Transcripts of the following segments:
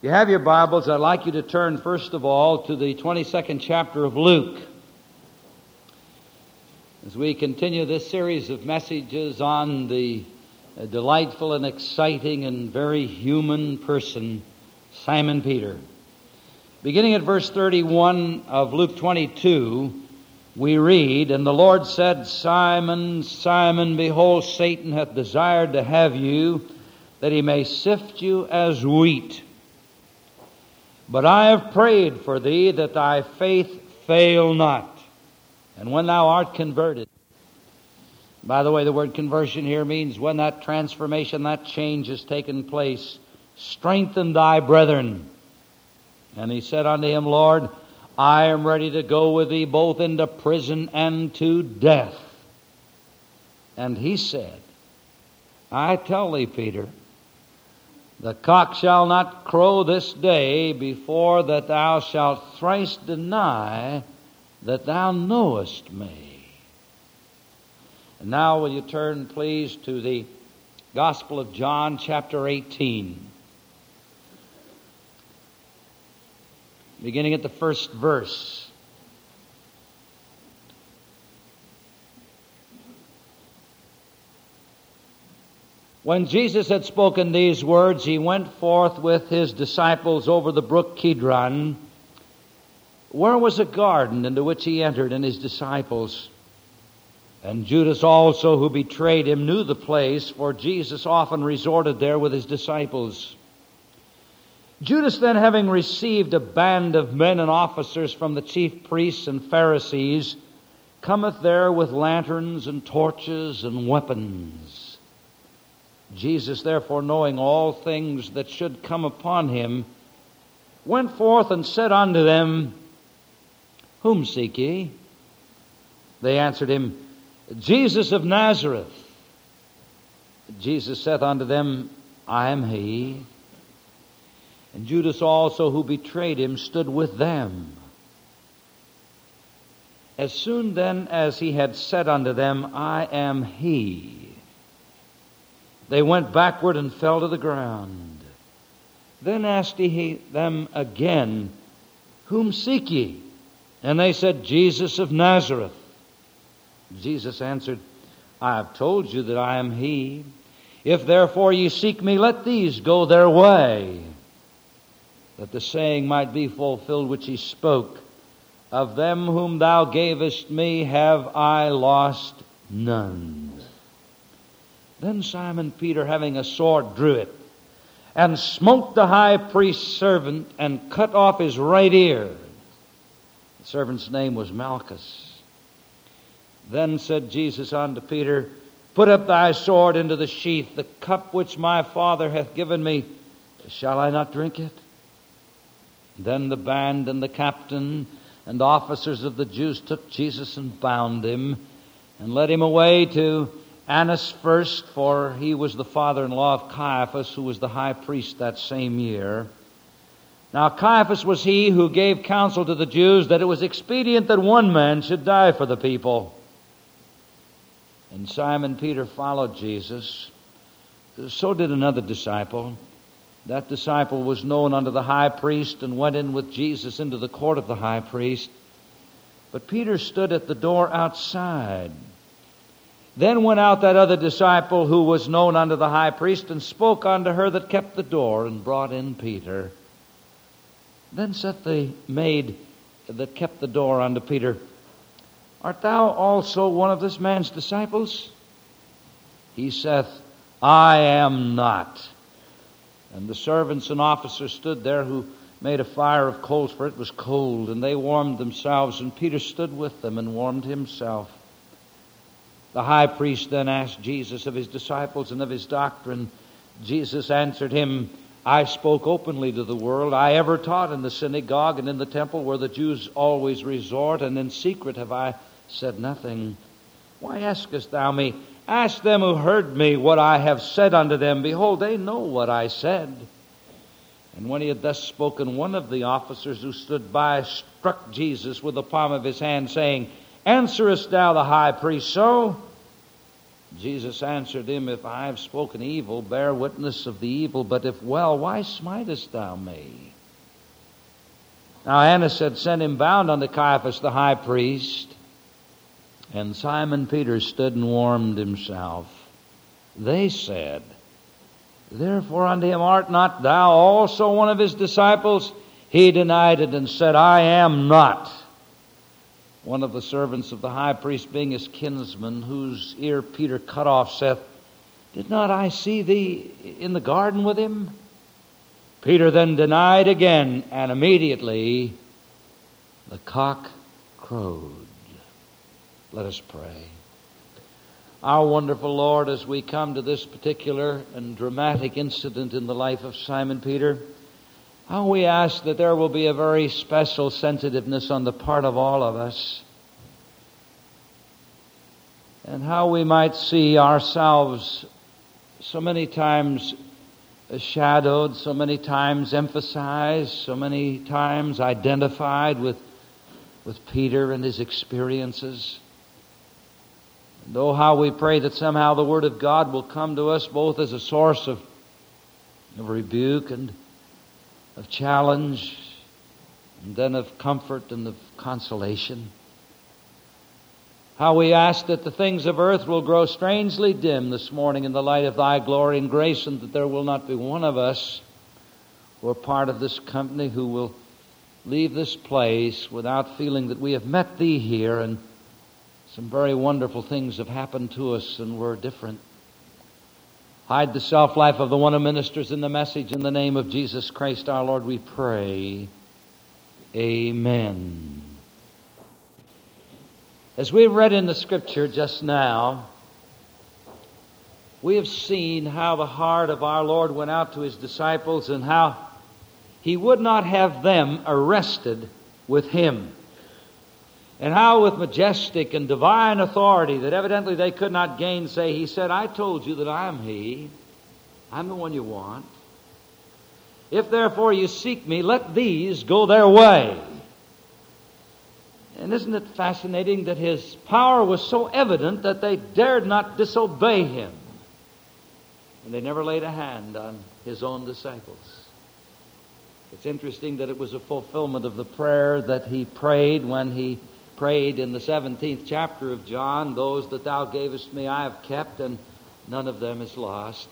you have your Bibles, I'd like you to turn first of all to the 22nd chapter of Luke. As we continue this series of messages on the delightful and exciting and very human person, Simon Peter. Beginning at verse 31 of Luke 22, we read, "And the Lord said, Simon, Simon, behold, Satan hath desired to have you, that he may sift you as wheat. But I have prayed for thee, that thy faith fail not. And when thou art converted," by the way, the word conversion here means when that transformation, that change has taken place, "strengthen thy brethren." And he said unto him, "Lord, I am ready to go with thee both into prison and to death." And he said, "I tell thee, Peter, the cock shall not crow this day before that thou shalt thrice deny that thou knowest me." And now will you turn, please, to the Gospel of John, chapter 18. Beginning at the first verse. When Jesus had spoken these words, he went forth with his disciples over the brook Kidron, where was a garden into which he entered and his disciples. And Judas also, who betrayed him, knew the place, for Jesus often resorted there with his disciples. Judas then, having received a band of men and officers from the chief priests and Pharisees, cometh there with lanterns and torches and weapons. Jesus, therefore, knowing all things that should come upon him, went forth and said unto them, "Whom seek ye?" They answered him, "Jesus of Nazareth." Jesus saith unto them, "I am he." And Judas also, who betrayed him, stood with them. As soon then as he had said unto them, "I am he," they went backward and fell to the ground. Then asked he them again, "Whom seek ye?" And they said, "Jesus of Nazareth." Jesus answered, "I have told you that I am he. If therefore ye seek me, let these go their way." That the saying might be fulfilled which he spoke, "Of them whom thou gavest me have I lost none." Then Simon Peter, having a sword, drew it, and smote the high priest's servant, and cut off his right ear. The servant's name was Malchus. Then said Jesus unto Peter, "Put up thy sword into the sheath. The cup which my Father hath given me, shall I not drink it?" Then the band and the captain and officers of the Jews took Jesus and bound him, and led him away to Annas first, for he was the father-in-law of Caiaphas, who was the high priest that same year. Now Caiaphas was he who gave counsel to the Jews that it was expedient that one man should die for the people. And Simon Peter followed Jesus. So did another disciple. That disciple was known unto the high priest, and went in with Jesus into the court of the high priest. But Peter stood at the door outside. Then went out that other disciple who was known unto the high priest, and spoke unto her that kept the door, and brought in Peter. Then said the maid that kept the door unto Peter, "Art thou also one of this man's disciples?" He saith, "I am not." And the servants and officers stood there, who made a fire of coals, for it was cold, and they warmed themselves, and Peter stood with them and warmed himself. The high priest then asked Jesus of his disciples and of his doctrine. Jesus answered him, "I spoke openly to the world. I ever taught in the synagogue and in the temple where the Jews always resort, and in secret have I said nothing. Why askest thou me? Ask them who heard me what I have said unto them. Behold, they know what I said." And when he had thus spoken, one of the officers who stood by struck Jesus with the palm of his hand, saying, "Answerest thou the high priest so?" Jesus answered him, If I have spoken evil, bear witness of the evil, but if well, why smitest thou me? Now Annas had sent him bound unto Caiaphas the high priest, and Simon Peter stood and warmed himself. They said, Therefore unto him art not thou also one of his disciples? He denied it and said, I am not. One of the servants of the high priest, being his kinsman, whose ear Peter cut off, saith, Did not I see thee in the garden with him? Peter then denied again, and immediately the cock crowed. Let us pray. Our wonderful Lord, as we come to this particular and dramatic incident in the life of Simon Peter, how we ask that there will be a very special sensitiveness on the part of all of us, and how we might see ourselves so many times shadowed, so many times emphasized, so many times identified with Peter and his experiences. And oh, how we pray that somehow the Word of God will come to us both as a source of rebuke and of challenge, and then of comfort and of consolation. How we ask that the things of earth will grow strangely dim this morning in the light of Thy glory and grace, and that there will not be one of us who are part of this company who will leave this place without feeling that we have met Thee here, and some very wonderful things have happened to us and we're different. Hide the self-life of the one who ministers in the message. In the name of Jesus Christ our Lord we pray. Amen. As we read in the Scripture just now, we have seen how the heart of our Lord went out to His disciples and how He would not have them arrested with Him. And how with majestic and divine authority that evidently they could not gainsay, He said, I told you that I am He. I'm the one you want. If therefore you seek me, let these go their way. And isn't it fascinating that His power was so evident that they dared not disobey Him? And they never laid a hand on His own disciples. It's interesting that it was a fulfillment of the prayer that He prayed when He prayed in the 17th chapter of John, Those that Thou gavest me I have kept, and none of them is lost.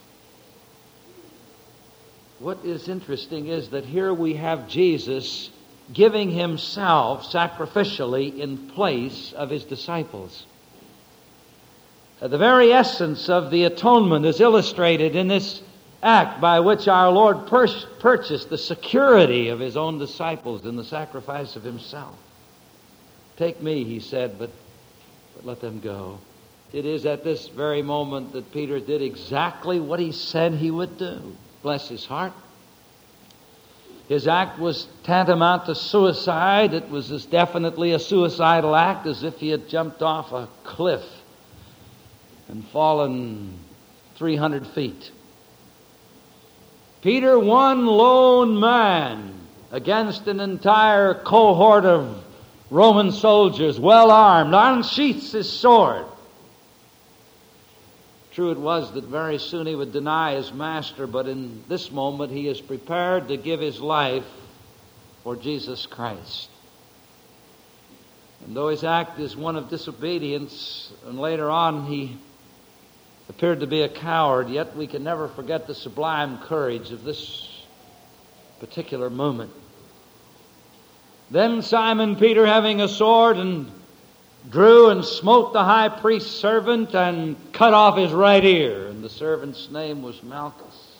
What is interesting is that here we have Jesus giving Himself sacrificially in place of His disciples. The very essence of the atonement is illustrated in this act by which our Lord purchased the security of His own disciples in the sacrifice of Himself. Take me, He said, but let them go. It is at this very moment that Peter did exactly what he said he would do. Bless his heart. His act was tantamount to suicide. It was as definitely a suicidal act as if he had jumped off a cliff and fallen 300 feet. Peter, one lone man against an entire cohort of Roman soldiers, well armed, unsheaths his sword. True it was that very soon he would deny his master, but in this moment he is prepared to give his life for Jesus Christ. And though his act is one of disobedience, and later on he appeared to be a coward, yet we can never forget the sublime courage of this particular moment. Then Simon Peter, having a sword, and drew and smote the high priest's servant and cut off his right ear. And the servant's name was Malchus.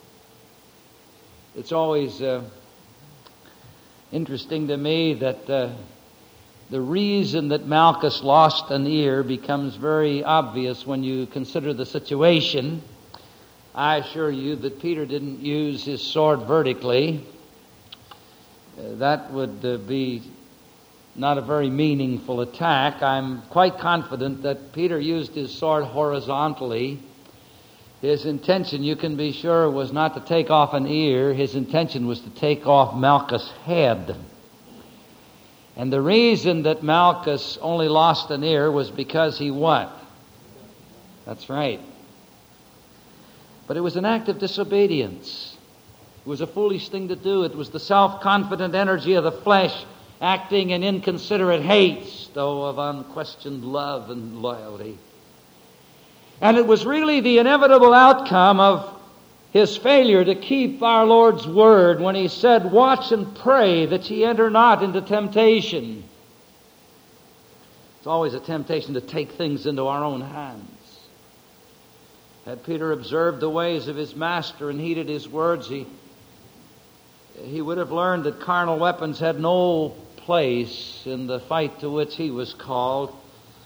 It's always interesting to me that the reason that Malchus lost an ear becomes very obvious when you consider the situation. I assure you that Peter didn't use his sword vertically. That would be not a very meaningful attack. I'm quite confident that Peter used his sword horizontally. His intention, you can be sure, was not to take off an ear. His intention was to take off Malchus' head. And the reason that Malchus only lost an ear was because he what? That's right. But it was an act of disobedience. It was a foolish thing to do. It was the self-confident energy of the flesh acting in inconsiderate haste, though of unquestioned love and loyalty. And it was really the inevitable outcome of his failure to keep our Lord's word when he said, "Watch and pray that ye enter not into temptation." It's always a temptation to take things into our own hands. Had Peter observed the ways of his master and heeded his words, he would have learned that carnal weapons had no place in the fight to which he was called.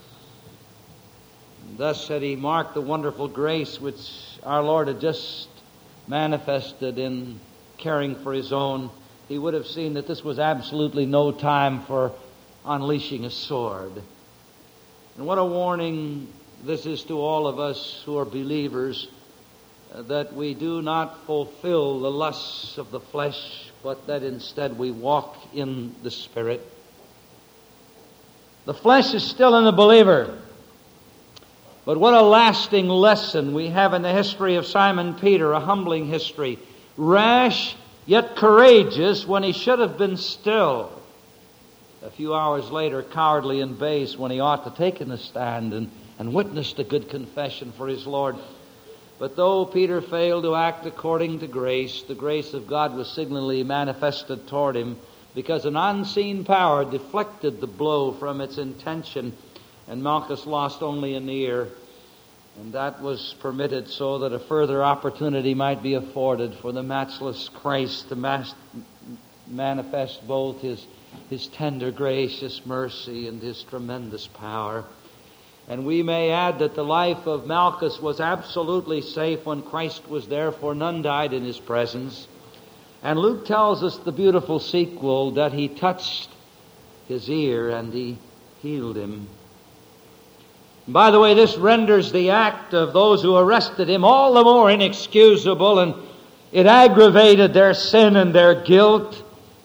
Thus, had he marked the wonderful grace which our Lord had just manifested in caring for his own, he would have seen that this was absolutely no time for unleashing a sword. And what a warning this is to all of us who are believers, that we do not fulfill the lusts of the flesh, but that instead we walk in the Spirit. The flesh is still in the believer. But what a lasting lesson we have in the history of Simon Peter, a humbling history. Rash, yet courageous when he should have been still. A few hours later, cowardly and base when he ought to take in a stand and witnessed a good confession for his Lord. But though Peter failed to act according to grace, the grace of God was signally manifested toward him, because an unseen power deflected the blow from its intention, and Malchus lost only an ear. And that was permitted so that a further opportunity might be afforded for the matchless Christ to manifest both his tender, gracious mercy and his tremendous power. And we may add that the life of Malchus was absolutely safe when Christ was there, for none died in his presence. And Luke tells us the beautiful sequel, that he touched his ear and he healed him. By the way, this renders the act of those who arrested him all the more inexcusable, and it aggravated their sin and their guilt.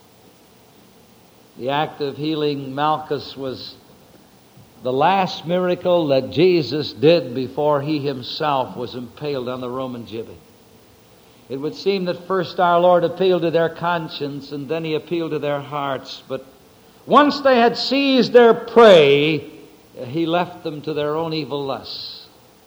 The act of healing Malchus was the last miracle that Jesus did before he himself was impaled on the Roman gibbet. It would seem that first our Lord appealed to their conscience, and then he appealed to their hearts. But once they had seized their prey, he left them to their own evil lusts.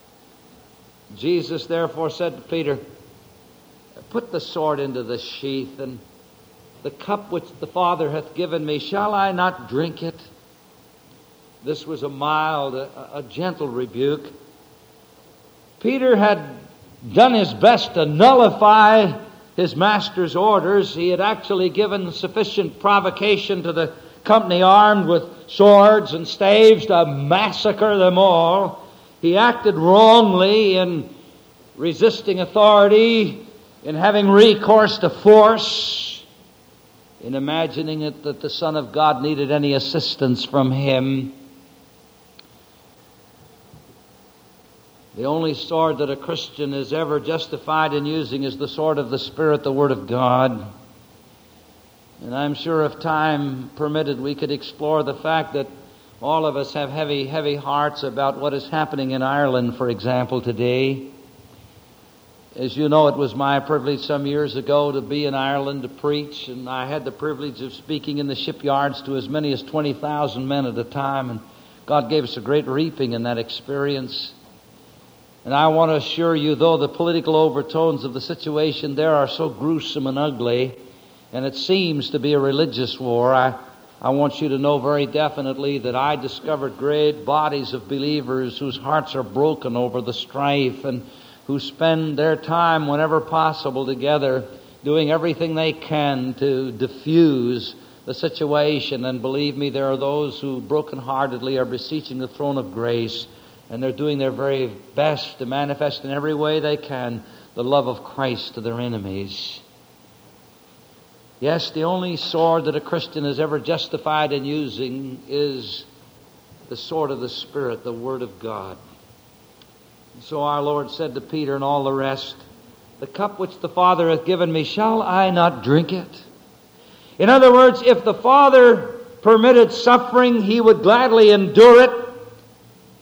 Jesus therefore said to Peter, "Put the sword into the sheath, and the cup which the Father hath given me, shall I not drink it?" This was a mild, a gentle rebuke. Peter had done his best to nullify his master's orders. He had actually given sufficient provocation to the company armed with swords and staves to massacre them all. He acted wrongly in resisting authority, in having recourse to force, in imagining it that the Son of God needed any assistance from him. The only sword that a Christian is ever justified in using is the sword of the Spirit, the Word of God. And I'm sure if time permitted, we could explore the fact that all of us have heavy, heavy hearts about what is happening in Ireland, for example, today. As you know, it was my privilege some years ago to be in Ireland to preach, and I had the privilege of speaking in the shipyards to as many as 20,000 men at a time, and God gave us a great reaping in that experience. And I want to assure you, though the political overtones of the situation there are so gruesome and ugly, and it seems to be a religious war, I want you to know very definitely that I discovered great bodies of believers whose hearts are broken over the strife, and who spend their time whenever possible together doing everything they can to diffuse the situation. And believe me, there are those who brokenheartedly are beseeching the throne of grace, and they're doing their very best to manifest in every way they can the love of Christ to their enemies. Yes, the only sword that a Christian is ever justified in using is the sword of the Spirit, the Word of God. And so our Lord said to Peter and all the rest, "The cup which the Father hath given me, shall I not drink it?" In other words, if the Father permitted suffering, he would gladly endure it.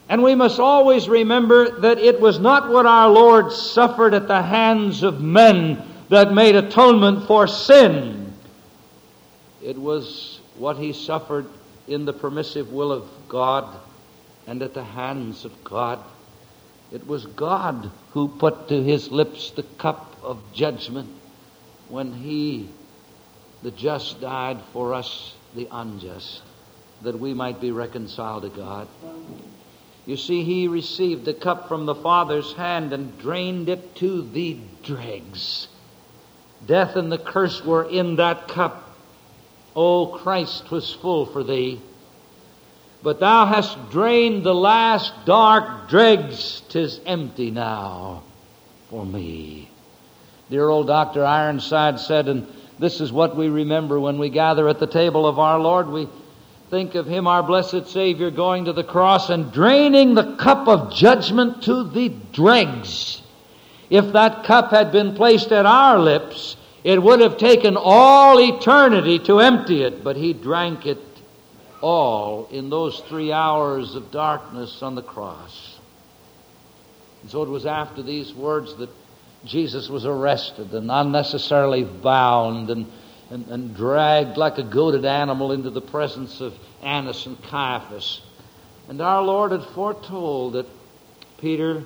And we must always remember that it was not what our Lord suffered at the hands of men that made atonement for sin. It was what He suffered in the permissive will of God and at the hands of God. It was God who put to His lips the cup of judgment when He, the just, died for us, the unjust, that we might be reconciled to God. You see, He received the cup from the Father's hand and drained it to the dregs. Death and the curse were in that cup. O Christ was full for thee. But thou hast drained the last dark dregs. 'Tis empty now for me. Dear old Dr. Ironside said, and this is what we remember when we gather at the table of our Lord, we think of Him, our blessed Savior, going to the cross and draining the cup of judgment to the dregs. If that cup had been placed at our lips, it would have taken all eternity to empty it, but He drank it all in those 3 hours of darkness on the cross. And so it was after these words that Jesus was arrested and unnecessarily bound and dragged like a goaded animal into the presence of Annas and Caiaphas. And our Lord had foretold that Peter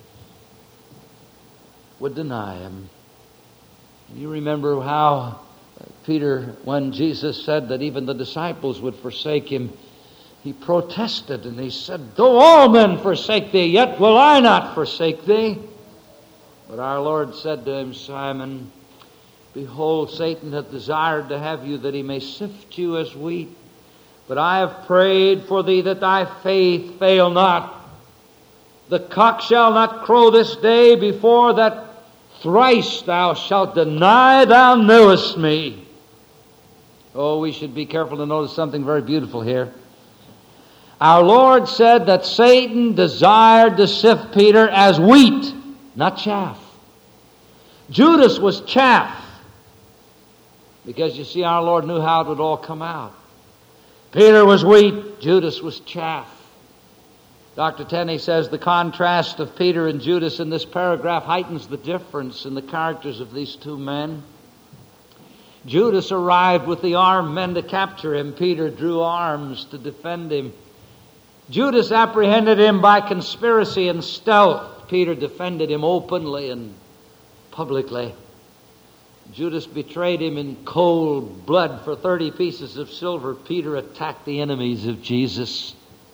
would deny Him. And you remember how Peter, when Jesus said that even the disciples would forsake Him, he protested and he said, "Though all men forsake thee, yet will I not forsake thee." But our Lord said to him, "Simon, behold, Satan hath desired to have you that he may sift you as wheat. But I have prayed for thee that thy faith fail not. The cock shall not crow this day before that thrice thou shalt deny thou knowest me." Oh, we should be careful to notice something very beautiful here. Our Lord said that Satan desired to sift Peter as wheat, not chaff. Judas was chaff, because you see, our Lord knew how it would all come out. Peter was wheat, Judas was chaff. Dr. Tenney says the contrast of Peter and Judas in this paragraph heightens the difference in the characters of these two men. Judas arrived with the armed men to capture him. Peter drew arms to defend him. Judas apprehended him by conspiracy and stealth. Peter defended him openly and publicly. Judas betrayed him in cold blood for 30 pieces of silver. Peter attacked the enemies of Jesus.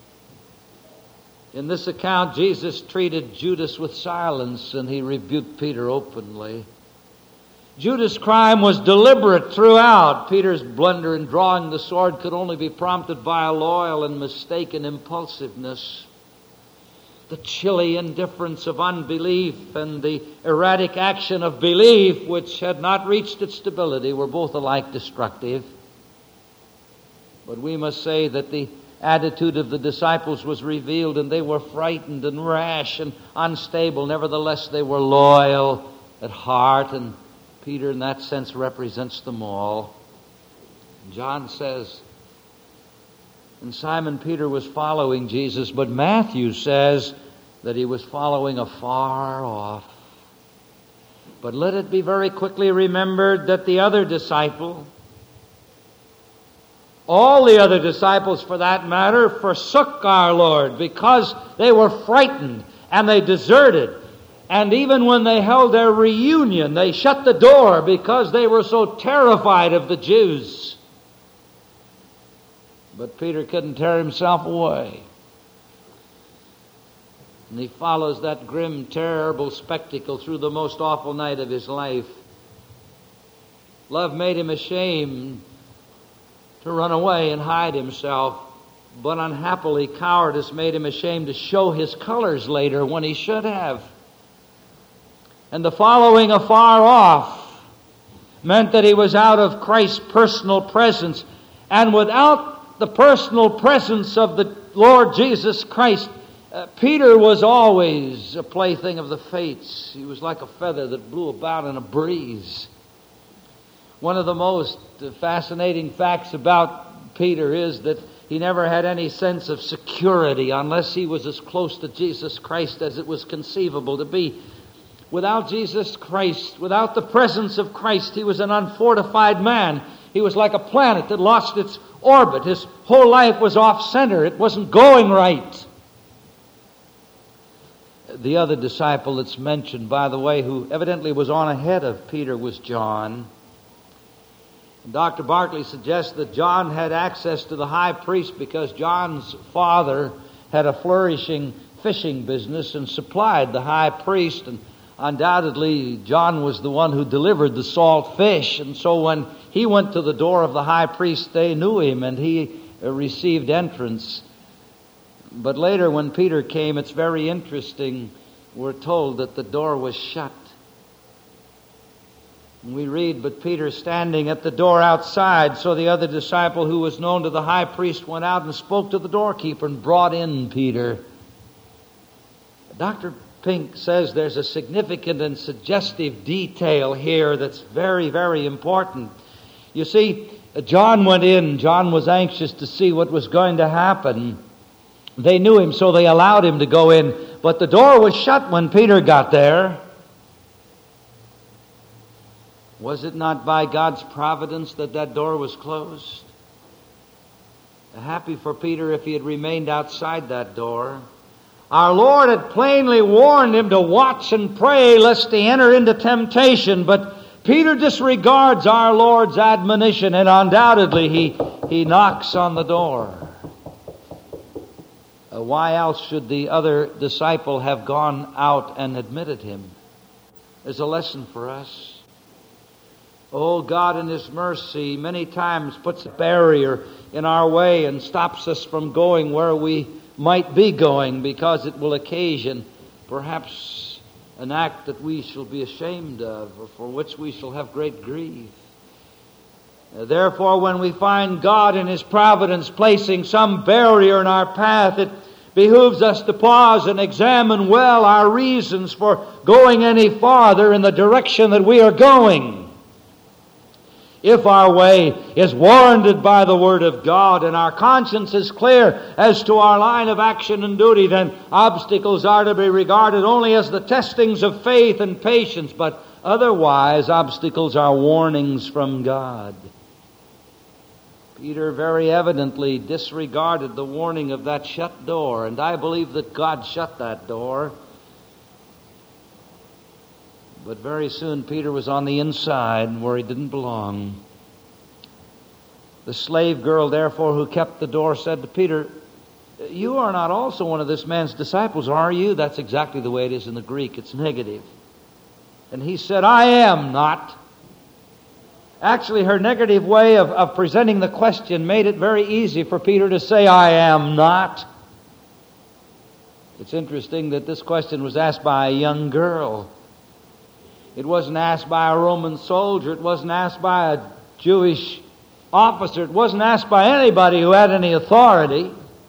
In this account, Jesus treated Judas with silence, and He rebuked Peter openly. Judas' crime was deliberate throughout. Peter's blunder in drawing the sword could only be prompted by a loyal and mistaken impulsiveness. The chilly indifference of unbelief and the erratic action of belief, which had not reached its stability, were both alike destructive. But we must say that the attitude of the disciples was revealed, and they were frightened and rash and unstable. Nevertheless, they were loyal at heart, and Peter in that sense represents them all. John says, and Simon Peter was following Jesus, but Matthew says that he was following afar off. But let it be very quickly remembered that the other disciple, all the other disciples for that matter, forsook our Lord because they were frightened and they deserted. And even when they held their reunion, they shut the door because they were so terrified of the Jews. But Peter couldn't tear himself away. And he follows that grim, terrible spectacle through the most awful night of his life. Love made him ashamed to run away and hide himself. But unhappily, cowardice made him ashamed to show his colors later when he should have. And the following afar off meant that he was out of Christ's personal presence. And without the personal presence of the Lord Jesus Christ, Peter was always a plaything of the fates. He was like a feather that blew about in a breeze. One of the most fascinating facts about Peter is that He never had any sense of security unless he was as close to Jesus Christ as it was conceivable to be. Without Jesus Christ, without the presence of Christ, he was an unfortified man. He was like a planet that lost its orbit. His whole life was off-center. It wasn't going right. The other disciple that's mentioned, by the way, who evidently was on ahead of Peter, was John. Dr. Barclay suggests that John had access to the high priest because John's father had a flourishing fishing business and supplied the high priest, and undoubtedly John was the one who delivered the salt fish, and so when he went to the door of the high priest, they knew him and he received entrance. But later when Peter came, it's very interesting, we're told that the door was shut. We read, but Peter standing at the door outside, so the other disciple who was known to the high priest went out and spoke to the doorkeeper and brought in Peter. Dr. Pink says there's a significant and suggestive detail here that's very, very important. You see, John went in. John was anxious to see what was going to happen. They knew him, so they allowed him to go in. But the door was shut when Peter got there. Was it not by God's providence that that door was closed? Happy for Peter if he had remained outside that door. Our Lord had plainly warned him to watch and pray lest he enter into temptation, but Peter disregards our Lord's admonition, and undoubtedly he knocks on the door. Why else should the other disciple have gone out and admitted him? There's a lesson for us. Oh, God in His mercy many times puts a barrier in our way and stops us from going where we might be going because it will occasion perhaps an act that we shall be ashamed of or for which we shall have great grief. Therefore, when we find God in His providence placing some barrier in our path, it behooves us to pause and examine well our reasons for going any farther in the direction that we are going. If our way is warranted by the Word of God and our conscience is clear as to our line of action and duty, then obstacles are to be regarded only as the testings of faith and patience, but otherwise obstacles are warnings from God. Peter very evidently disregarded the warning of that shut door, and I believe that God shut that door. But very soon Peter was on the inside where he didn't belong. The slave girl, therefore, who kept the door said to Peter, "You are not also one of this man's disciples, are you?" That's exactly the way it is in the Greek. It's negative. And he said, "I am not." Actually, her negative way of presenting the question made it very easy for Peter to say, "I am not." It's interesting that this question was asked by a young girl. It wasn't asked by a Roman soldier. It wasn't asked by a Jewish officer. It wasn't asked by anybody who had any authority.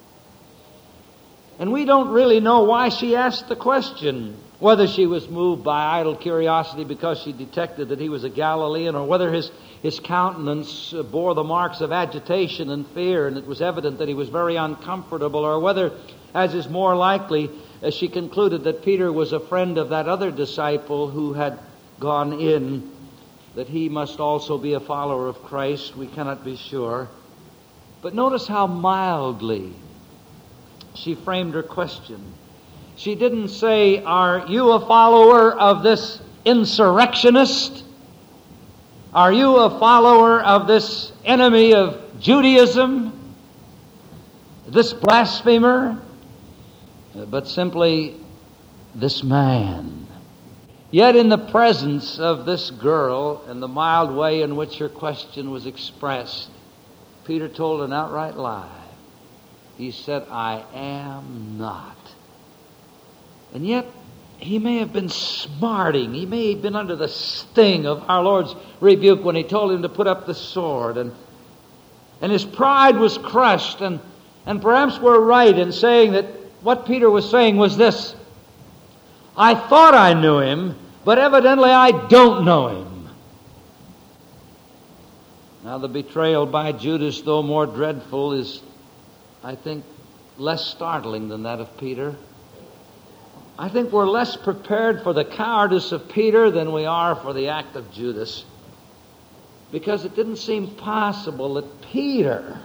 And we don't really know why she asked the question. Whether she was moved by idle curiosity because she detected that he was a Galilean, or whether his countenance bore the marks of agitation and fear, and it was evident that he was very uncomfortable, or whether, as is more likely, she concluded that Peter was a friend of that other disciple who had gone in, that he must also be a follower of Christ. We cannot be sure. But notice how mildly she framed her question. She didn't say, "Are you a follower of this insurrectionist? Are you a follower of this enemy of Judaism? This blasphemer?" But simply, "This man." Yet in the presence of this girl and the mild way in which her question was expressed, Peter told an outright lie. He said, "I am not." And yet, he may have been smarting. He may have been under the sting of our Lord's rebuke when He told him to put up the sword. And his pride was crushed. And perhaps we're right in saying that what Peter was saying was this: "I thought I knew him, but evidently I don't know him." Now the betrayal by Judas, though more dreadful, is I think, less startling than that of Peter. I think we're less prepared for the cowardice of Peter than we are for the act of Judas, because it didn't seem possible that Peter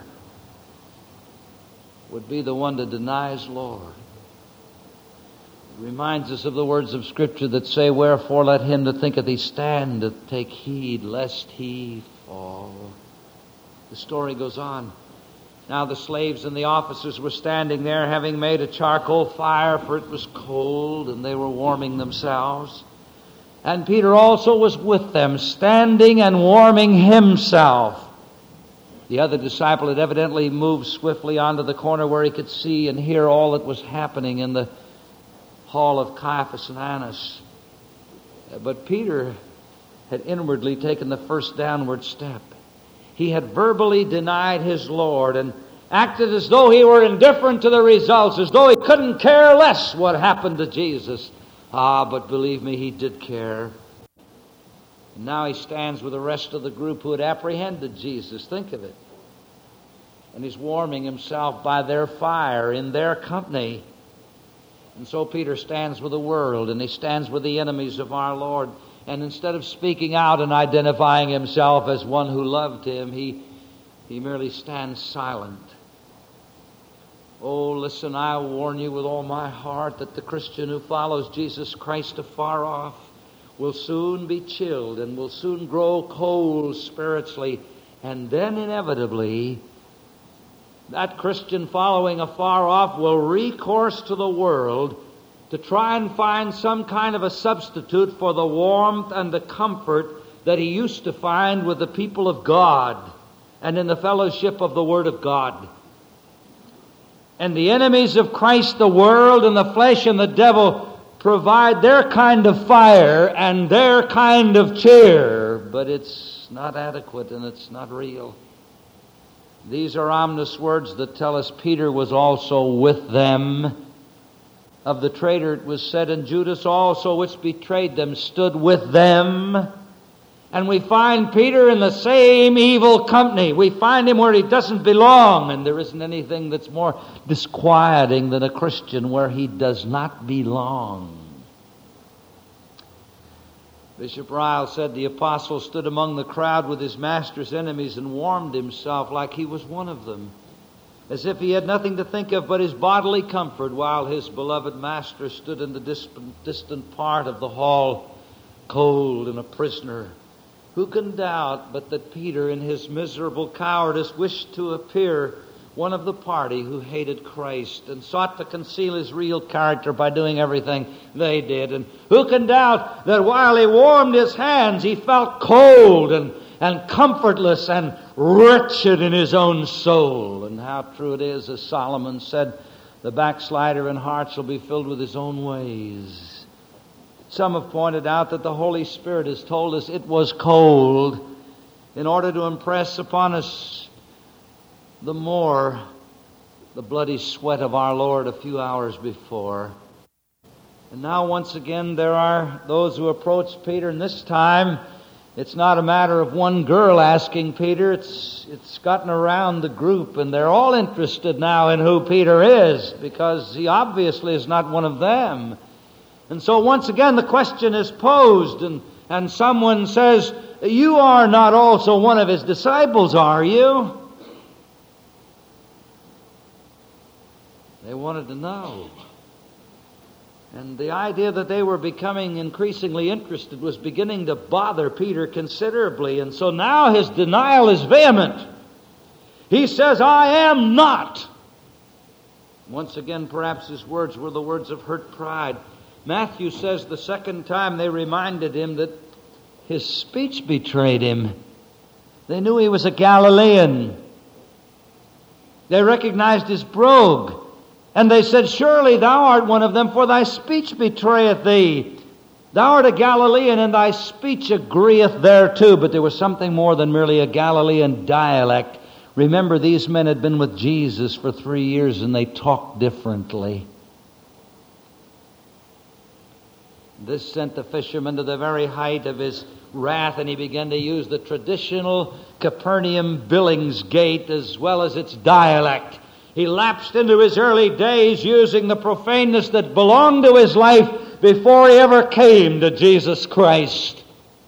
would be the one to deny his Lord. It reminds us of the words of Scripture that say, "Wherefore let him that thinketh he standeth take heed lest he fall." The story goes on. Now the slaves and the officers were standing there, having made a charcoal fire, for it was cold, and they were warming themselves. And Peter also was with them, standing and warming himself. The other disciple had evidently moved swiftly onto the corner where he could see and hear all that was happening in the hall of Caiaphas and Annas. But Peter had inwardly taken the first downward step. He had verbally denied his Lord and acted as though he were indifferent to the results, as though he couldn't care less what happened to Jesus. But believe me, he did care. And now he stands with the rest of the group who had apprehended Jesus. Think of it. And he's warming himself by their fire in their company. And so Peter stands with the world, and he stands with the enemies of our Lord. And instead of speaking out and identifying himself as one who loved him, he merely stands silent. Oh, listen, I warn you with all my heart that the Christian who follows Jesus Christ afar off will soon be chilled and will soon grow cold spiritually. And then inevitably, that Christian following afar off will recourse to the world to try and find some kind of a substitute for the warmth and the comfort that he used to find with the people of God and in the fellowship of the Word of God. And the enemies of Christ, the world and the flesh and the devil, provide their kind of fire and their kind of cheer, but it's not adequate and it's not real. These are ominous words that tell us Peter was also with them. Of the traitor it was said, and Judas also, which betrayed them, stood with them. And we find Peter in the same evil company. We find him where he doesn't belong. And there isn't anything that's more disquieting than a Christian where he does not belong. Bishop Ryle said the apostle stood among the crowd with his master's enemies and warmed himself like he was one of them, as if he had nothing to think of but his bodily comfort, while his beloved master stood in the distant part of the hall, cold and a prisoner. Who can doubt but that Peter, in his miserable cowardice, wished to appear one of the party who hated Christ and sought to conceal his real character by doing everything they did? And who can doubt that while he warmed his hands, he felt cold and comfortless and wretched in his own soul? And how true it is, as Solomon said, the backslider in heart shall be filled with his own ways. Some have pointed out that the Holy Spirit has told us it was cold in order to impress upon us the more the bloody sweat of our Lord a few hours before. And now once again there are those who approach Peter, and this time it's not a matter of one girl asking Peter. It's gotten around the group, and they're all interested now in who Peter is, because he obviously is not one of them. And so once again the question is posed, and someone says, "You are not also one of his disciples, are you?" They wanted to know. And the idea that they were becoming increasingly interested was beginning to bother Peter considerably. And so now his denial is vehement. He says, "I am not." Once again, perhaps his words were the words of hurt pride. Matthew says the second time they reminded him that his speech betrayed him. They knew he was a Galilean. They recognized his brogue. And they said, "Surely thou art one of them, for thy speech betrayeth thee. Thou art a Galilean, and thy speech agreeth thereto." But there was something more than merely a Galilean dialect. Remember, these men had been with Jesus for 3 years, and they talked differently. This sent the fisherman to the very height of his wrath, and he began to use the traditional Capernaum Billingsgate as well as its dialect. He lapsed into his early days using the profaneness that belonged to his life before he ever came to Jesus Christ.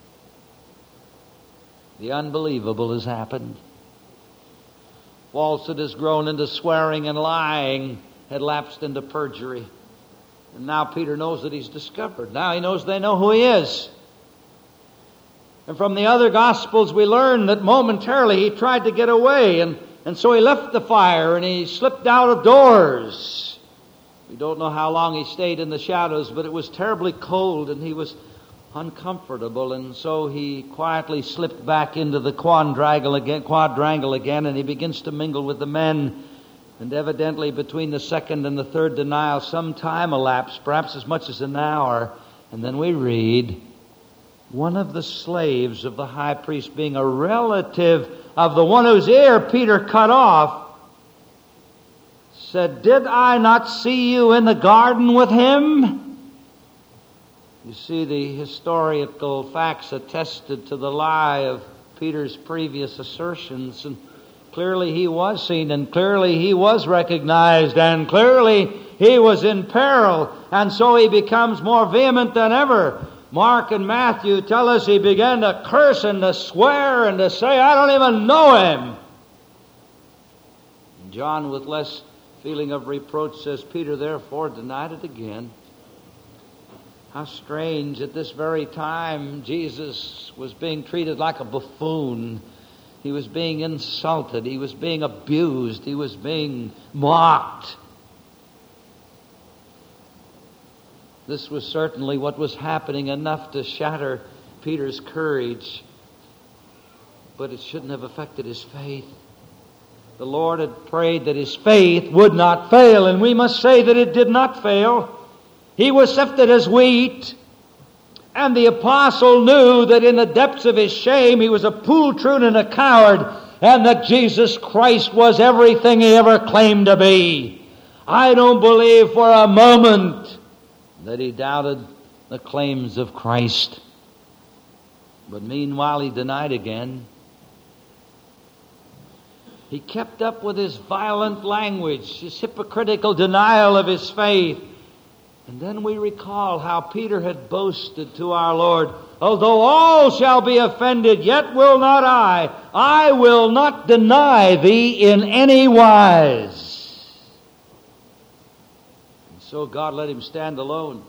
The unbelievable has happened. Falsehood has grown into swearing, and lying had lapsed into perjury. And now Peter knows that he's discovered. Now he knows they know who he is. And from the other Gospels we learn that momentarily he tried to get away, and so he left the fire and he slipped out of doors. We don't know how long he stayed in the shadows, but it was terribly cold and he was uncomfortable, and so he quietly slipped back into the quadrangle again, and he begins to mingle with the men. And evidently between the second and the third denial some time elapsed, perhaps as much as an hour, and then we read, one of the slaves of the high priest, being a relative of the one whose ear Peter cut off, said, "Did I not see you in the garden with him?" You see, the historical facts attested to the lie of Peter's previous assertions, and clearly he was seen, and clearly he was recognized, and clearly he was in peril, and so he becomes more vehement than ever. Mark and Matthew tell us he began to curse and to swear and to say, "I don't even know him." And John, with less feeling of reproach, says, Peter therefore denied it again. How strange, at this very time Jesus was being treated like a buffoon. He was being insulted. He was being abused. He was being mocked. This was certainly what was happening, enough to shatter Peter's courage. But it shouldn't have affected his faith. The Lord had prayed that his faith would not fail, and we must say that it did not fail. He was sifted as wheat, and the apostle knew that in the depths of his shame he was a poltroon and a coward, and that Jesus Christ was everything he ever claimed to be. I don't believe for a moment that he doubted the claims of Christ. But meanwhile he denied again. He kept up with his violent language, his hypocritical denial of his faith. And then we recall how Peter had boasted to our Lord, "Although all shall be offended, yet will not I. I will not deny thee in any wise." And so God let him stand alone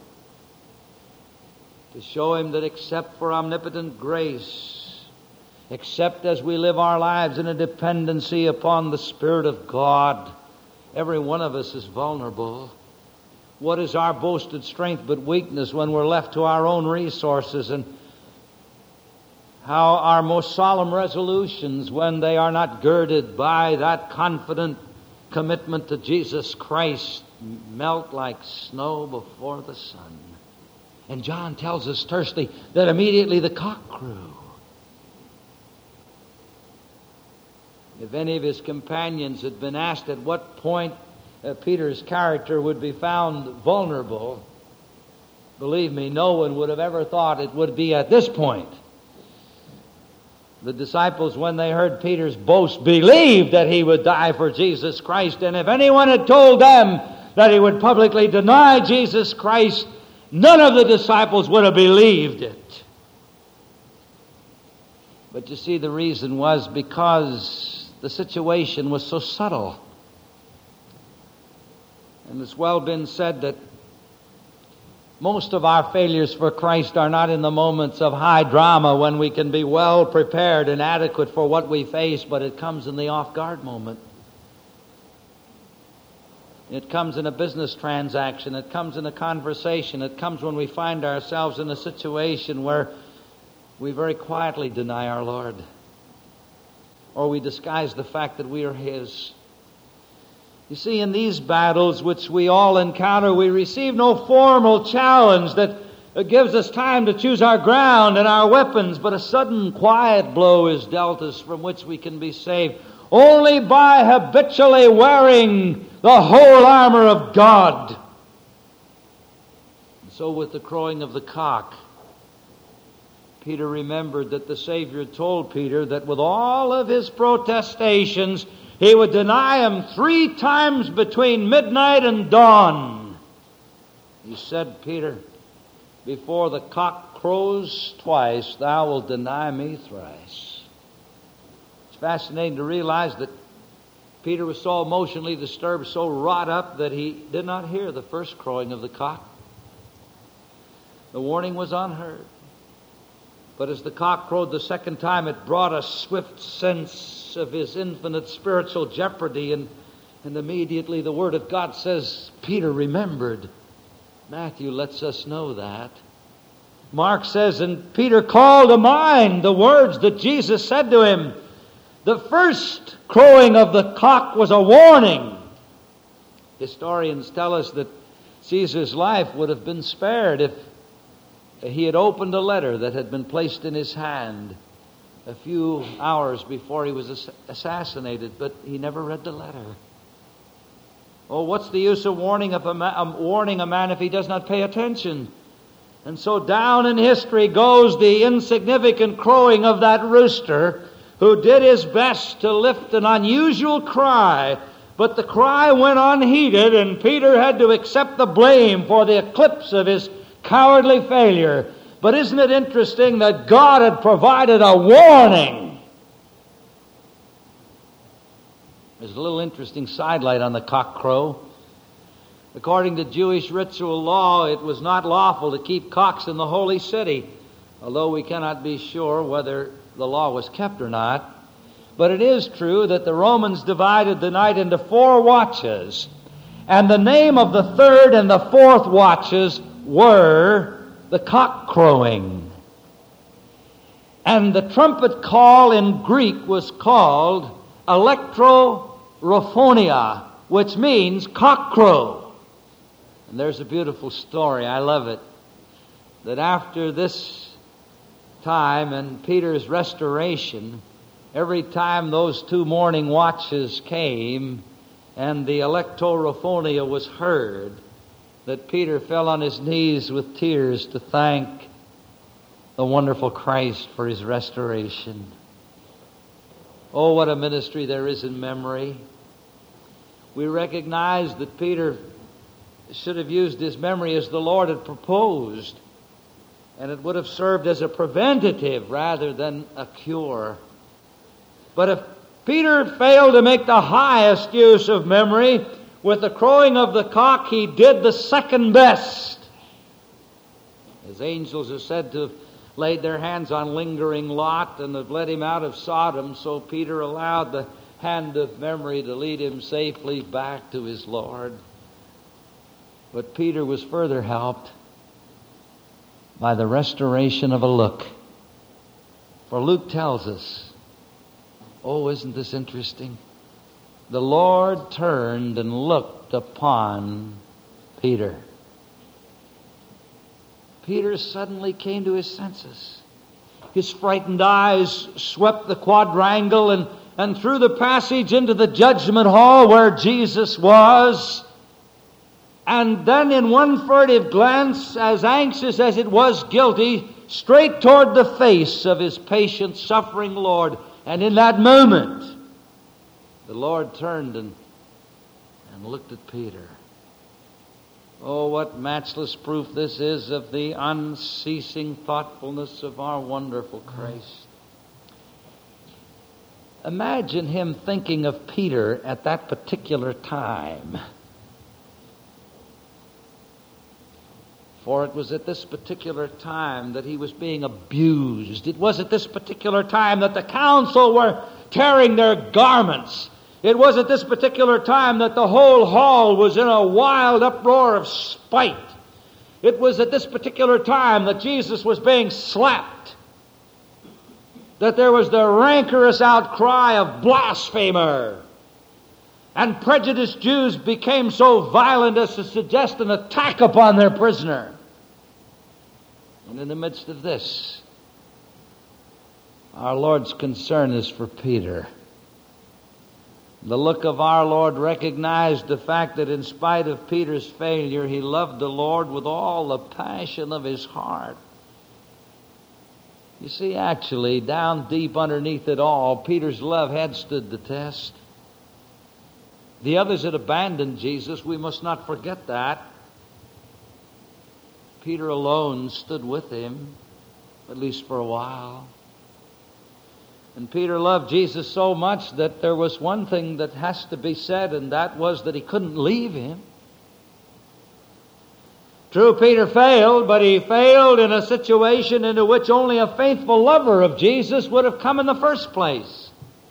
to show him that except for omnipotent grace, except as we live our lives in a dependency upon the Spirit of God, every one of us is vulnerable. What is our boasted strength but weakness when we're left to our own resources? And how our most solemn resolutions, when they are not girded by that confident commitment to Jesus Christ, melt like snow before the sun. And John tells us tersely that immediately the cock crew. If any of his companions had been asked at what point Peter's character would be found vulnerable, believe me, no one would have ever thought it would be at this point. The disciples, when they heard Peter's boast, believed that he would die for Jesus Christ. And if anyone had told them that he would publicly deny Jesus Christ, none of the disciples would have believed it. But you see, the reason was because the situation was so subtle. And it's well been said that most of our failures for Christ are not in the moments of high drama when we can be well prepared and adequate for what we face, but it comes in the off-guard moment. It comes in a business transaction. It comes in a conversation. It comes when we find ourselves in a situation where we very quietly deny our Lord, or we disguise the fact that we are His. You see, in these battles which we all encounter, we receive no formal challenge that gives us time to choose our ground and our weapons, but a sudden quiet blow is dealt us from which we can be saved only by habitually wearing the whole armor of God. And so with the crowing of the cock, Peter remembered that the Savior told Peter that with all of his protestations, He would deny him 3 times between midnight and dawn. He said, Peter, before the cock crows twice, thou wilt deny me thrice. It's fascinating to realize that Peter was so emotionally disturbed, so wrought up, that he did not hear the first crowing of the cock. The warning was unheard. But as the cock crowed the second time, it brought a swift sense of his infinite spiritual jeopardy, and immediately the Word of God says, Peter remembered. Matthew lets us know that. Mark says, and Peter called to mind the words that Jesus said to him. The first crowing of the cock was a warning. Historians tell us that Caesar's life would have been spared if he had opened a letter that had been placed in his hand a few hours before he was assassinated, but he never read the letter. Oh, what's the use of warning a man if he does not pay attention? And so down in history goes the insignificant crowing of that rooster who did his best to lift an unusual cry, but the cry went unheeded, and Peter had to accept the blame for the eclipse of his cowardly failure. But isn't it interesting that God had provided a warning? There's a little interesting sidelight on the cock crow. According to Jewish ritual law, it was not lawful to keep cocks in the holy city, although we cannot be sure whether the law was kept or not. But it is true that the Romans divided the night into 4 watches, and the name of the 3rd and the 4th watches were the cock crowing. And the trumpet call in Greek was called electrophonia, which means cock crow. And there's a beautiful story, I love it, that after this time and Peter's restoration, every time those 2 morning watches came and the electrophonia was heard, that Peter fell on his knees with tears to thank the wonderful Christ for his restoration. Oh, what a ministry there is in memory. We recognize that Peter should have used his memory as the Lord had proposed, and it would have served as a preventative rather than a cure. But if Peter failed to make the highest use of memory, with the crowing of the cock, he did the second best. As angels are said to have laid their hands on lingering Lot and have led him out of Sodom, so Peter allowed the hand of memory to lead him safely back to his Lord. But Peter was further helped by the restoration of a look. For Luke tells us, oh, isn't this interesting? The Lord turned and looked upon Peter. Peter suddenly came to his senses. His frightened eyes swept the quadrangle and through the passage into the judgment hall where Jesus was. And then in one furtive glance, as anxious as it was guilty, straight toward the face of his patient, suffering Lord. And in that moment, the Lord turned and looked at Peter. Oh, what matchless proof this is of the unceasing thoughtfulness of our wonderful Christ. Imagine him thinking of Peter at that particular time. For it was at this particular time that he was being abused. It was at this particular time that the council were tearing their garments. It was at this particular time that the whole hall was in a wild uproar of spite. It was at this particular time that Jesus was being slapped, that there was the rancorous outcry of blasphemer. And prejudiced Jews became so violent as to suggest an attack upon their prisoner. And in the midst of this, our Lord's concern is for Peter. The look of our Lord recognized the fact that in spite of Peter's failure, he loved the Lord with all the passion of his heart. You see, actually, down deep underneath it all, Peter's love had stood the test. The others had abandoned Jesus. We must not forget that. Peter alone stood with him, at least for a while. And Peter loved Jesus so much that there was one thing that has to be said, and that was that he couldn't leave him. True, Peter failed, but he failed in a situation into which only a faithful lover of Jesus would have come in the first place.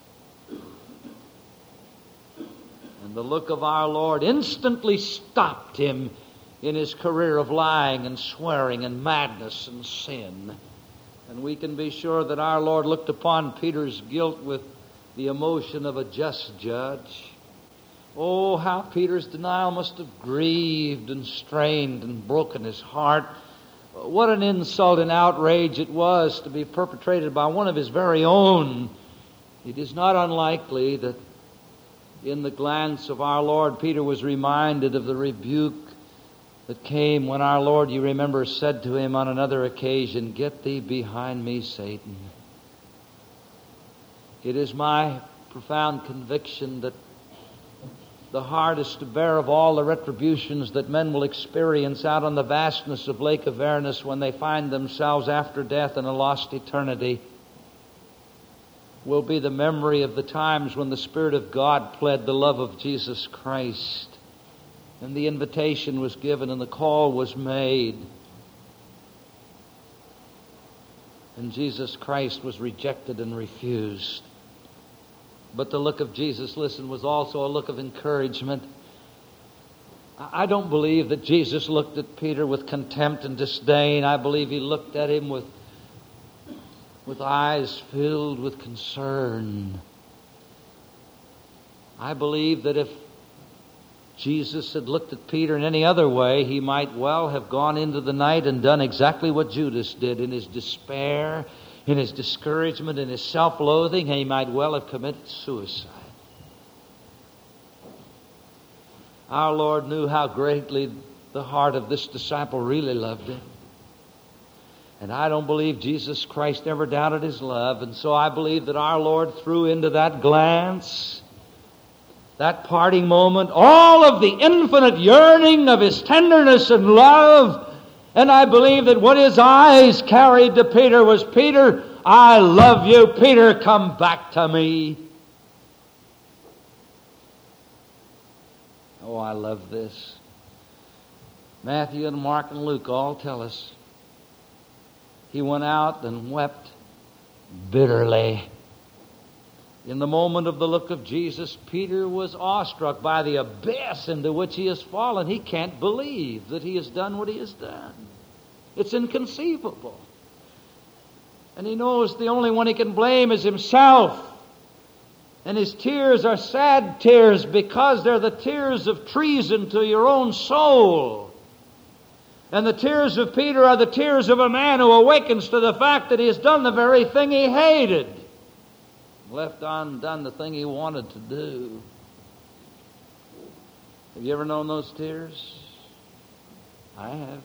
And the look of our Lord instantly stopped him in his career of lying and swearing and madness and sin. And we can be sure that our Lord looked upon Peter's guilt with the emotion of a just judge. Oh, how Peter's denial must have grieved and strained and broken his heart. What an insult and outrage it was to be perpetrated by one of his very own. It is not unlikely that in the glance of our Lord, Peter was reminded of the rebuke that came when our Lord, you remember, said to him on another occasion, "Get thee behind me, Satan." It is my profound conviction that the hardest to bear of all the retributions that men will experience out on the vastness of Lake Avernus when they find themselves after death in a lost eternity will be the memory of the times when the Spirit of God pled the love of Jesus Christ, and the invitation was given and the call was made, and Jesus Christ was rejected and refused. But the look of Jesus, listen, was also a look of encouragement. I don't believe that Jesus looked at Peter with contempt and disdain. I believe he looked at him with eyes filled with concern. I believe that if Jesus had looked at Peter in any other way, he might well have gone into the night and done exactly what Judas did in his despair, in his discouragement, in his self-loathing. He might well have committed suicide. Our Lord knew how greatly the heart of this disciple really loved him. And I don't believe Jesus Christ ever doubted his love. And so I believe that our Lord threw into that glance, that parting moment, all of the infinite yearning of his tenderness and love. And I believe that what his eyes carried to Peter was, "Peter, I love you. Peter, come back to me." Oh, I love this. Matthew and Mark and Luke all tell us he went out and wept bitterly. In the moment of the look of Jesus, Peter was awestruck by the abyss into which he has fallen. He can't believe that he has done what he has done. It's inconceivable. And he knows the only one he can blame is himself. And his tears are sad tears because they're the tears of treason to your own soul. And the tears of Peter are the tears of a man who awakens to the fact that he has done the very thing he hated, left undone the thing he wanted to do. Have you ever known those tears? I have.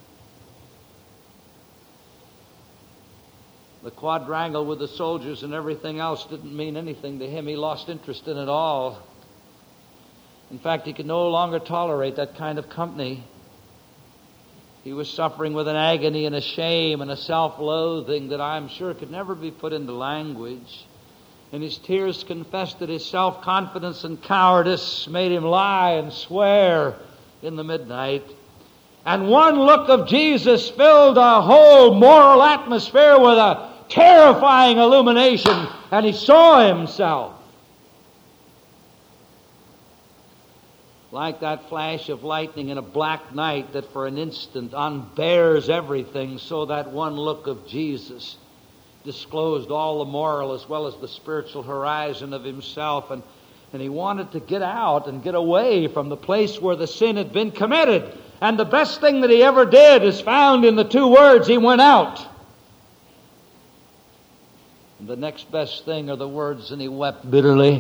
The quadrangle with the soldiers and everything else didn't mean anything to him. He lost interest in it all. In fact, he could no longer tolerate that kind of company. He was suffering with an agony and a shame and a self-loathing that I'm sure could never be put into language. And his tears confessed that his self-confidence and cowardice made him lie and swear in the midnight. And one look of Jesus filled a whole moral atmosphere with a terrifying illumination, and he saw himself. Like that flash of lightning in a black night that for an instant unbears everything, so that one look of Jesus disclosed all the moral as well as the spiritual horizon of himself. And he wanted to get out and get away from the place where the sin had been committed. And the best thing that he ever did is found in the two words, he went out. And the next best thing are the words, and he wept bitterly.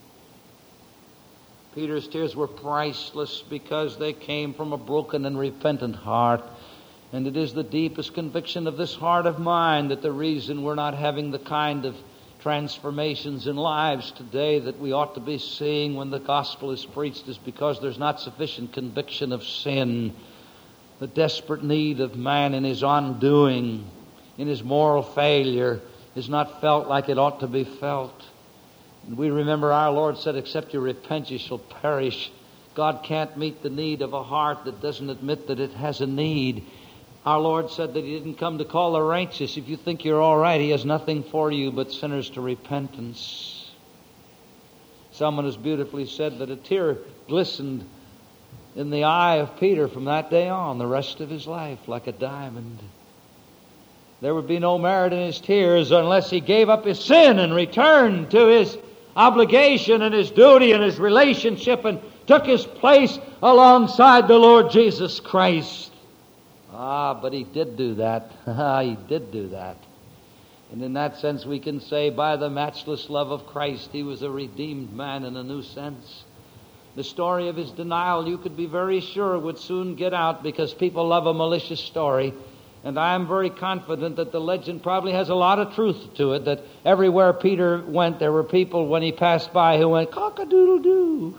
Peter's tears were priceless because they came from a broken and repentant heart. And it is the deepest conviction of this heart of mine that the reason we're not having the kind of transformations in lives today that we ought to be seeing when the gospel is preached is because there's not sufficient conviction of sin. The desperate need of man in his undoing, in his moral failure, is not felt like it ought to be felt. And we remember our Lord said, except you repent, you shall perish. God can't meet the need of a heart that doesn't admit that it has a need. Our Lord said that He didn't come to call the righteous. If you think you're all right, He has nothing for you but sinners to repentance. Someone has beautifully said that a tear glistened in the eye of Peter from that day on, the rest of his life, like a diamond. There would be no merit in his tears unless he gave up his sin and returned to his obligation and his duty and his relationship and took his place alongside the Lord Jesus Christ. But he did do that. He did do that. And in that sense we can say by the matchless love of Christ he was a redeemed man in a new sense. The story of his denial, you could be very sure, would soon get out because people love a malicious story. And I am very confident that the legend probably has a lot of truth to it, that everywhere Peter went, there were people when he passed by who went, cock-a-doodle-doo,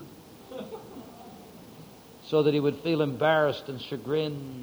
so that he would feel embarrassed and chagrined.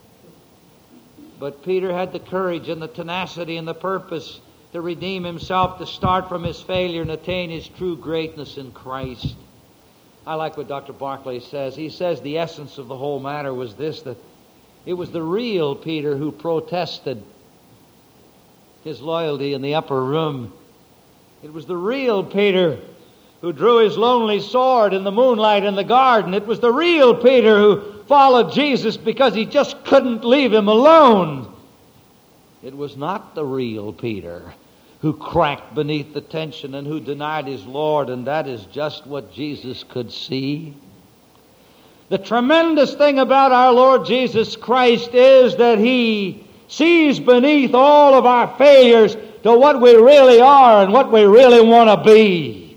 But Peter had the courage and the tenacity and the purpose to redeem himself, to start from his failure and attain his true greatness in Christ. I like what Dr. Barclay says. He says the essence of the whole matter was this, that it was the real Peter who protested his loyalty in the upper room. It was the real Peter who drew his lonely sword in the moonlight in the garden. It was the real Peter who followed Jesus because he just couldn't leave him alone. It was not the real Peter who cracked beneath the tension and who denied his Lord, and that is just what Jesus could see. The tremendous thing about our Lord Jesus Christ is that He sees beneath all of our failures to what we really are and what we really want to be.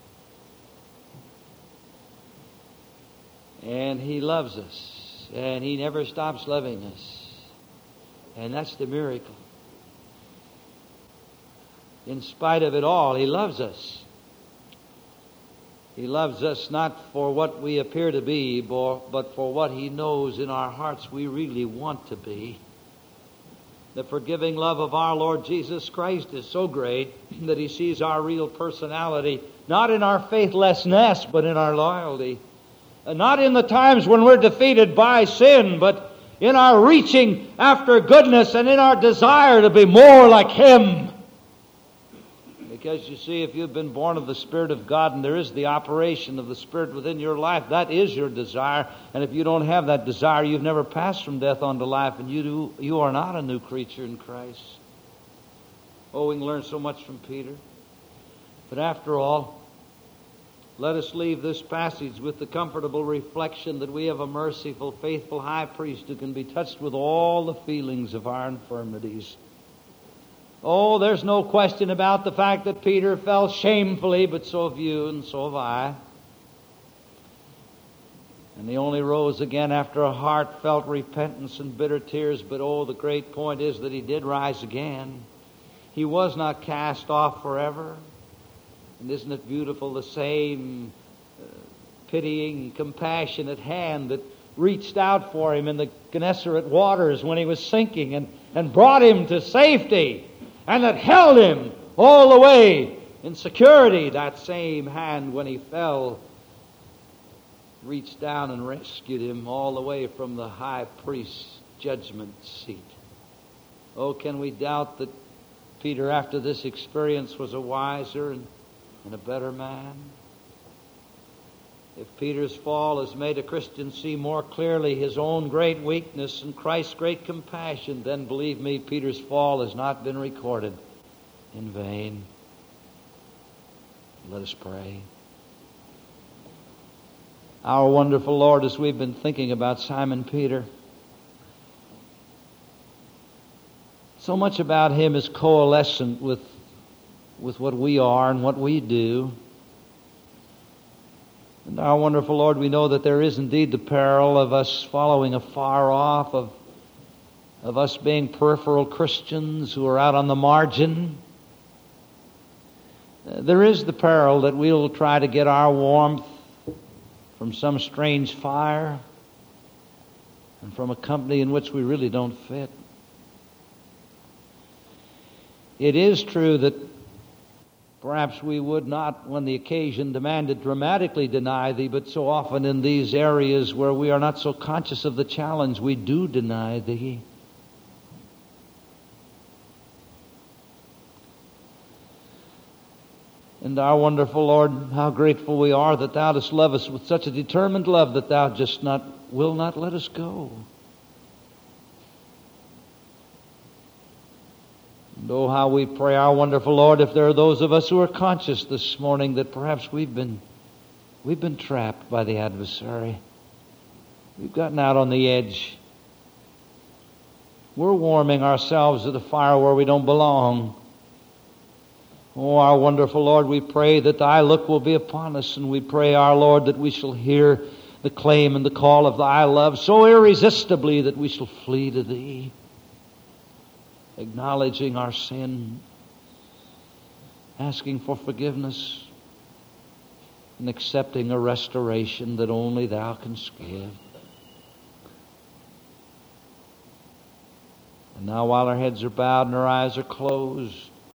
And He loves us, and He never stops loving us. And that's the miracle. In spite of it all, He loves us. He loves us not for what we appear to be, but for what He knows in our hearts we really want to be. The forgiving love of our Lord Jesus Christ is so great that He sees our real personality, not in our faithlessness, but in our loyalty. And not in the times when we're defeated by sin, but in our reaching after goodness and in our desire to be more like Him. Because you see, if you've been born of the Spirit of God and there is the operation of the Spirit within your life, that is your desire. And if you don't have that desire, you've never passed from death unto life, and you are not a new creature in Christ. Oh, we can learn so much from Peter. But after all, let us leave this passage with the comfortable reflection that we have a merciful, faithful high priest who can be touched with all the feelings of our infirmities. Oh, there's no question about the fact that Peter fell shamefully, but so have you and so have I. And he only rose again after a heartfelt repentance and bitter tears, but oh, the great point is that he did rise again. He was not cast off forever. And isn't it beautiful, the same pitying, compassionate hand that reached out for him in the Gennesaret waters when he was sinking and brought him to safety, and that held him all the way in security. That same hand, when he fell, reached down and rescued him all the way from the high priest's judgment seat. Oh, can we doubt that Peter, after this experience, was a wiser and a better man? If Peter's fall has made a Christian see more clearly his own great weakness and Christ's great compassion, then believe me, Peter's fall has not been recorded in vain. Let us pray. Our wonderful Lord, as we've been thinking about Simon Peter, so much about him is coalescent with what we are and what we do. And our wonderful Lord, we know that there is indeed the peril of us following afar off, of us being peripheral Christians who are out on the margin. There is the peril that we'll try to get our warmth from some strange fire and from a company in which we really don't fit. It is true that perhaps we would not, when the occasion demanded, dramatically deny thee, but so often in these areas where we are not so conscious of the challenge, we do deny thee. And our wonderful Lord, how grateful we are that thou dost love us with such a determined love that thou just will not let us go. And oh, how we pray, our wonderful Lord, if there are those of us who are conscious this morning that perhaps we've been trapped by the adversary. We've gotten out on the edge. We're warming ourselves at a fire where we don't belong. Oh, our wonderful Lord, we pray that thy look will be upon us, and we pray, our Lord, that we shall hear the claim and the call of thy love so irresistibly that we shall flee to thee, acknowledging our sin, asking for forgiveness, and accepting a restoration that only thou canst give. And now, while our heads are bowed and our eyes are closed,